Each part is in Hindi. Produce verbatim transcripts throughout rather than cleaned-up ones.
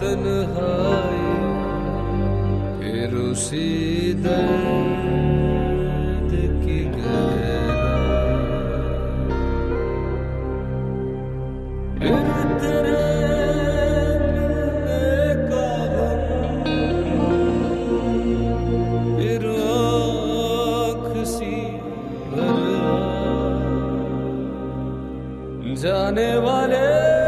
तन्हाई फिर उसी दर्द की गहराई फिर तेरे मिलने का गम फिर आँख सी भर आई जाने वाले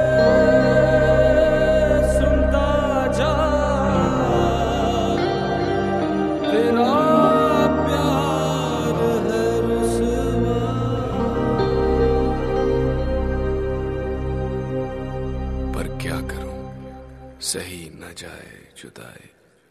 पर क्या करूं सही न जाए जुदाई।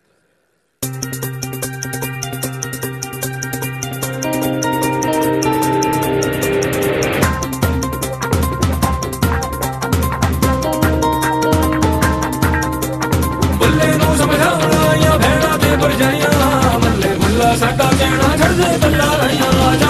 बुल्ले नू समझाना या भेड़ा ते पर जाइया मल्ले मुल्ला साडा कहना छड़ दे बल्ला रहिया।